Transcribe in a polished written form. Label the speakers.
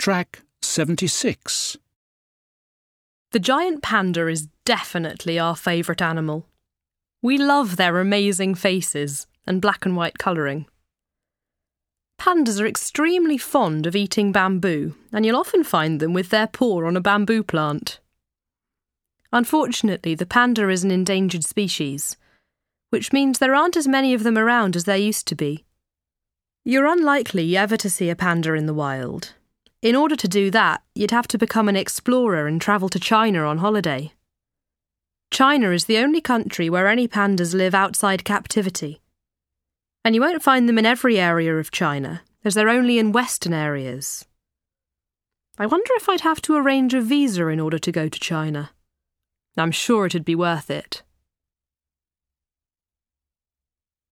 Speaker 1: Track 76.
Speaker 2: The giant panda is definitely our favourite animal. We love their amazing faces and black and white colouring. Pandas are extremely fond of eating bamboo, and you'll often find them with their paw on a bamboo plant. Unfortunately, the panda is an endangered species, which means there aren't as many of them around as there used to be. You're unlikely ever to see a panda in the wild. In order to do that, you'd have to become an explorer and travel to China on holiday. China is the only country where any pandas live outside captivity. And you won't find them in every area of China, as they're only in western areas. I wonder if I'd have to arrange a visa in order to go to China. I'm sure it'd be worth it.